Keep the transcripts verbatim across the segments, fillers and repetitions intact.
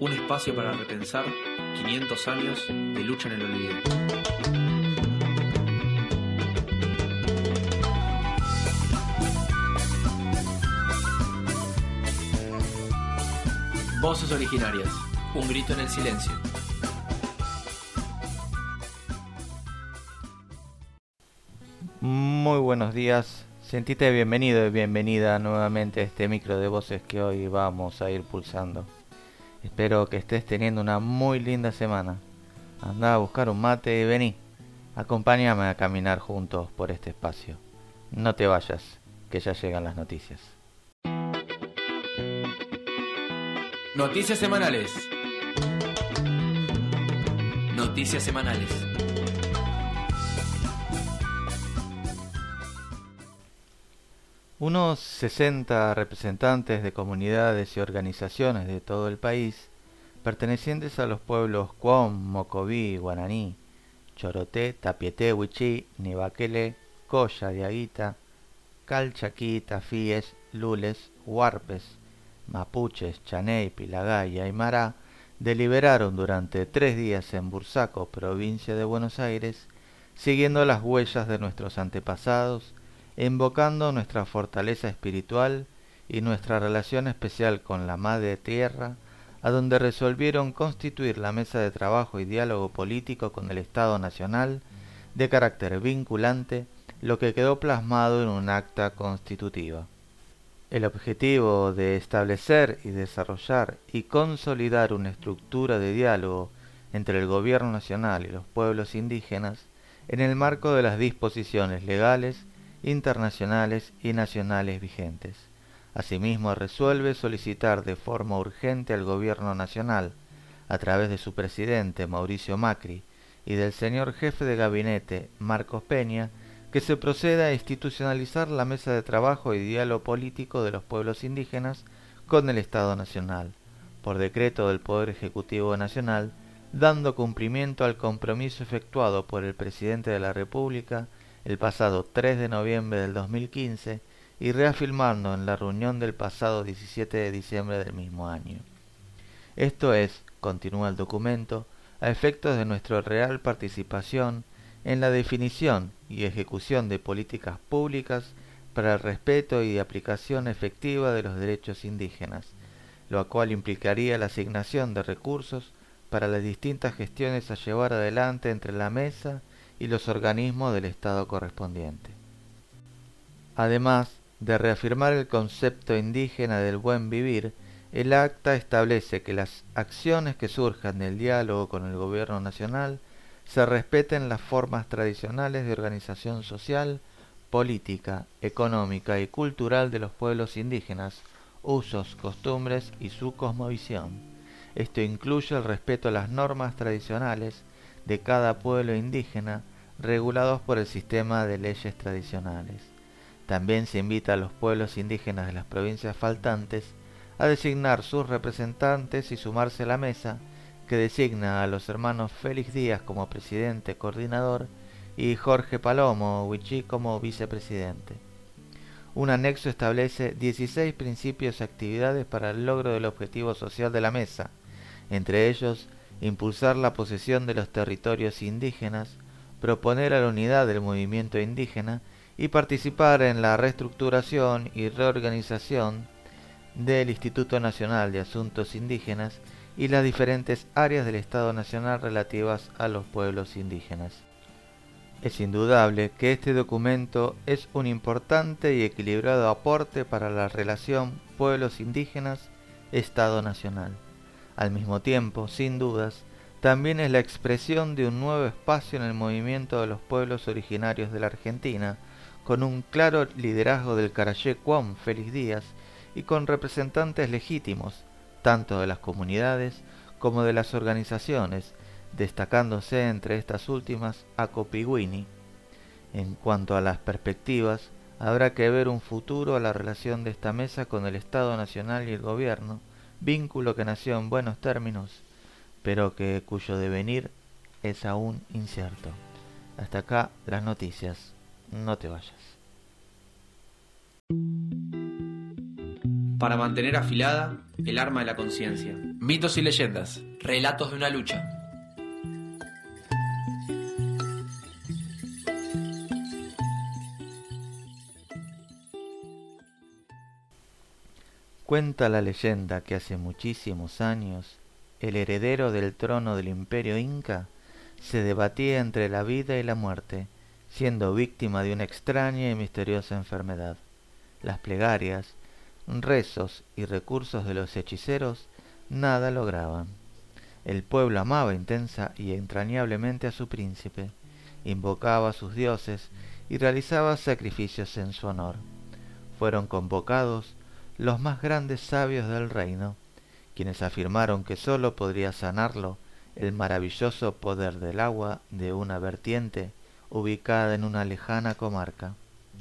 Un espacio para repensar quinientos años de lucha en el olvido. Voces originarias. Un grito en el silencio. Muy buenos días. Sentite bienvenido y bienvenida nuevamente a este micro de voces que hoy vamos a ir pulsando. Espero que estés teniendo una muy linda semana. Andá a buscar un mate y vení. Acompáñame a caminar juntos por este espacio. No te vayas, que ya llegan las noticias. Noticias semanales. Noticias semanales. Unos sesenta representantes de comunidades y organizaciones de todo el país, pertenecientes a los pueblos Cuom, Mocoví, Guaraní, Choroté, Tapieté, Huichí, Nivaquele, Colla, Diaguita, Calchaquí, Tafíes, Lules, Huarpes, Mapuches, Chaney, Pilagá y Aymara, deliberaron durante tres días en Bursaco, provincia de Buenos Aires, siguiendo las huellas de nuestros antepasados, invocando nuestra fortaleza espiritual y nuestra relación especial con la Madre Tierra, a donde resolvieron constituir la mesa de trabajo y diálogo político con el Estado Nacional de carácter vinculante, lo que quedó plasmado en un acta constitutiva. El objetivo de establecer y desarrollar y consolidar una estructura de diálogo entre el Gobierno Nacional y los pueblos indígenas en el marco de las disposiciones legales, internacionales y nacionales vigentes. Asimismo, resuelve solicitar de forma urgente al Gobierno Nacional, a través de su presidente Mauricio Macri y del señor jefe de gabinete Marcos Peña, que se proceda a institucionalizar la mesa de trabajo y diálogo político de los pueblos indígenas con el Estado Nacional, por decreto del Poder Ejecutivo Nacional, dando cumplimiento al compromiso efectuado por el Presidente de la República el pasado tres de noviembre del dos mil quince y reafirmando en la reunión del pasado diecisiete de diciembre del mismo año. Esto es, continúa el documento, a efectos de nuestra real participación en la definición y ejecución de políticas públicas para el respeto y aplicación efectiva de los derechos indígenas, lo cual implicaría la asignación de recursos para las distintas gestiones a llevar adelante entre la mesa y los organismos del Estado correspondiente. Además de reafirmar el concepto indígena del buen vivir, el acta establece que las acciones que surjan del diálogo con el Gobierno Nacional se respeten las formas tradicionales de organización social, política, económica y cultural de los pueblos indígenas, usos, costumbres y su cosmovisión. Esto incluye el respeto a las normas tradicionales de cada pueblo indígena, regulados por el sistema de leyes tradicionales. También se invita a los pueblos indígenas de las provincias faltantes a designar sus representantes y sumarse a la mesa, que designa a los hermanos Félix Díaz como presidente coordinador y Jorge Palomo Huichí como vicepresidente. Un anexo establece dieciséis principios y actividades para el logro del objetivo social de la mesa, entre ellos impulsar la posesión de los territorios indígenas, proponer a la unidad del movimiento indígena y participar en la reestructuración y reorganización del Instituto Nacional de Asuntos Indígenas y las diferentes áreas del Estado Nacional relativas a los pueblos indígenas. Es indudable que este documento es un importante y equilibrado aporte para la relación pueblos indígenas-Estado Nacional. Al mismo tiempo, sin dudas, también es la expresión de un nuevo espacio en el movimiento de los pueblos originarios de la Argentina, con un claro liderazgo del Carayé Cuom Félix Díaz y con representantes legítimos, tanto de las comunidades como de las organizaciones, destacándose entre estas últimas a Copigüini. En cuanto a las perspectivas, habrá que ver un futuro a la relación de esta mesa con el Estado Nacional y el Gobierno, vínculo que nació en buenos términos, pero que cuyo devenir es aún incierto. Hasta acá las noticias. No te vayas. Para mantener afilada el arma de la conciencia. Mitos y leyendas. Relatos de una lucha. Cuenta la leyenda que hace muchísimos años el heredero del trono del imperio inca se debatía entre la vida y la muerte, siendo víctima de una extraña y misteriosa enfermedad. Las plegarias, rezos y recursos de los hechiceros nada lograban. El pueblo amaba intensa y entrañablemente a su príncipe, invocaba a sus dioses y realizaba sacrificios en su honor. Fueron convocados los más grandes sabios del reino, quienes afirmaron que sólo podría sanarlo el maravilloso poder del agua de una vertiente ubicada en una lejana comarca.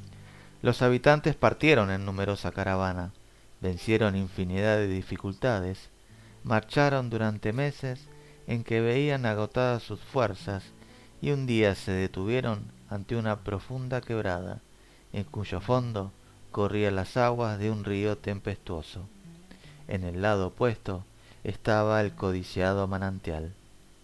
Los habitantes partieron en numerosa caravana, vencieron infinidad de dificultades, marcharon durante meses en que veían agotadas sus fuerzas y un día se detuvieron ante una profunda quebrada, en cuyo fondo corrían las aguas de un río tempestuoso. En el lado opuesto estaba el codiciado manantial.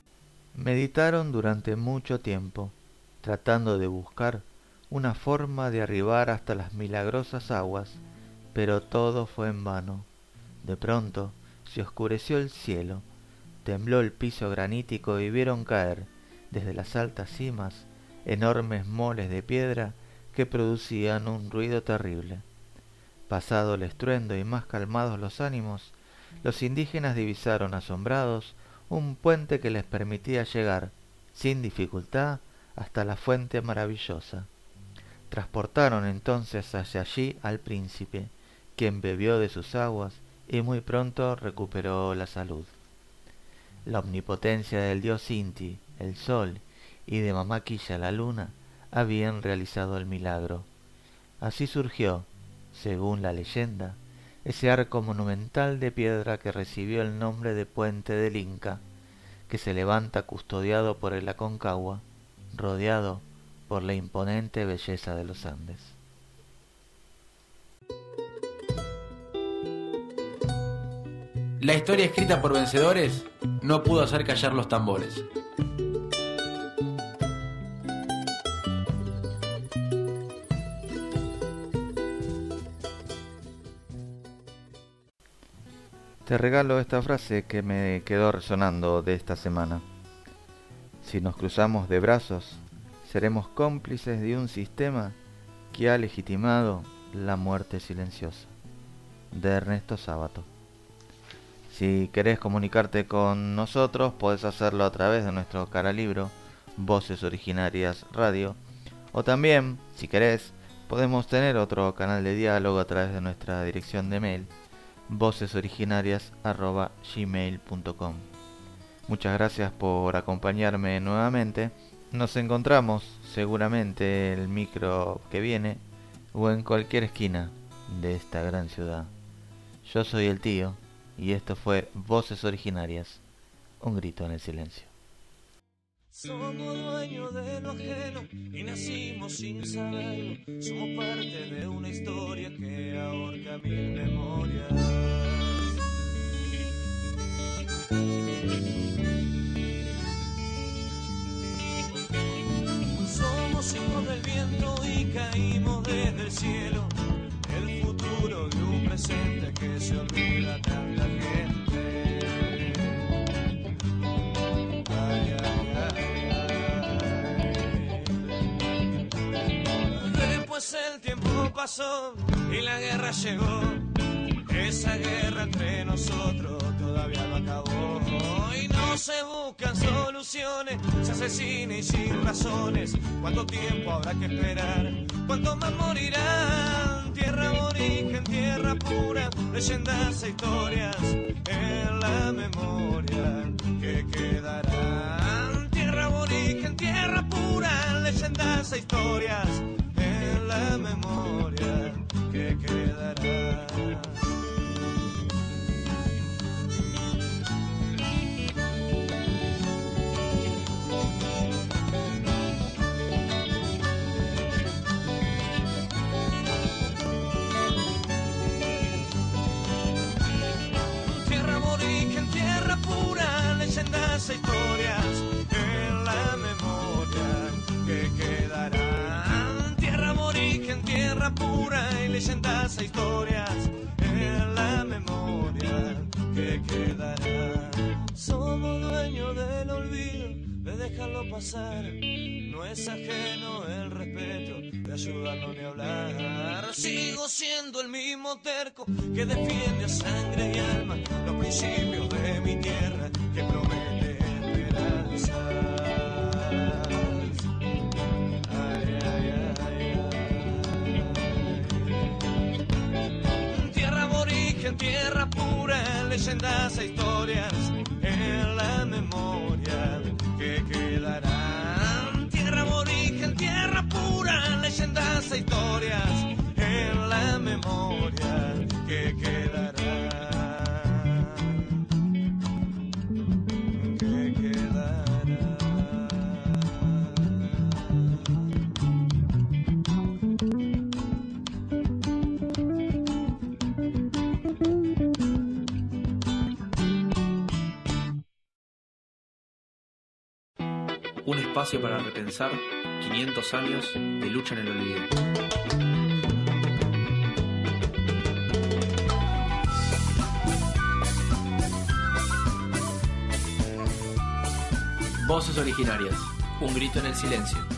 Meditaron durante mucho tiempo, tratando de buscar una forma de arribar hasta las milagrosas aguas, pero todo fue en vano. De pronto se oscureció el cielo, tembló el piso granítico y vieron caer, desde las altas cimas, enormes moles de piedra que producían un ruido terrible. Pasado el estruendo y más calmados los ánimos, los indígenas divisaron asombrados un puente que les permitía llegar, sin dificultad, hasta la fuente maravillosa. Transportaron entonces hacia allí al príncipe, quien bebió de sus aguas y muy pronto recuperó la salud. La omnipotencia del dios Inti, el sol, y de Mamá Quilla, la luna, habían realizado el milagro. Así surgió, según la leyenda, ese arco monumental de piedra que recibió el nombre de Puente del Inca, que se levanta custodiado por el Aconcagua, rodeado por la imponente belleza de los Andes. La historia escrita por vencedores no pudo hacer callar los tambores. Te regalo esta frase que me quedó resonando de esta semana. Si nos cruzamos de brazos, seremos cómplices de un sistema que ha legitimado la muerte silenciosa. De Ernesto Sábato. Si querés comunicarte con nosotros, podés hacerlo a través de nuestro canal Voces Originarias Radio, o también, si querés, podemos tener otro canal de diálogo a través de nuestra dirección de mail, vocesoriginarias arroba gmail punto com. Muchas gracias por acompañarme nuevamente. Nos encontramos seguramente el micro que viene o en cualquier esquina de esta gran ciudad. Yo soy el tío y esto fue Voces Originarias, un grito en el silencio. Somos dueños de lo ajeno y nacimos sin saberlo. Somos parte de una historia que ahorca mil memorias. Somos hijos del viento y caímos desde el cielo. El futuro de un presente que se olvida tanta gente. Ay, ay, ay, ay. Después el tiempo pasó y la guerra llegó. Esa guerra entre nosotros todavía no acabó. Y no se buscan soluciones, se asesina y sin razones. ¿Cuánto tiempo habrá que esperar? ¿Cuánto más morirán? Tierra aborigen, tierra pura, leyendas e historias en la memoria que quedarán. Tierra aborigen, tierra pura, leyendas e historias en la memoria que quedarán. Tierra aborigen, tierra leyendas e historias en la memoria que quedarán. Tierra aborigen, tierra pura y leyendas e historias en la memoria que quedarán. Somos dueños del olvido, de dejarlo pasar. No es ajeno el respeto, de ayudarlo ni hablar. Sigo siendo el mismo terco que defiende a sangre y alma los principios de mi tierra, que promete esperanza. Ay, ay, ay, ay. Tierra aborigen, tierra pura, leyendas e historias en la memoria que quedarán. Tierra aborigen, tierra pura, leyendas e historias en la memoria que quedarán. Que quedarán. Un espacio para repensar quinientos años de lucha en el olvido. Voces originarias. Un grito en el silencio.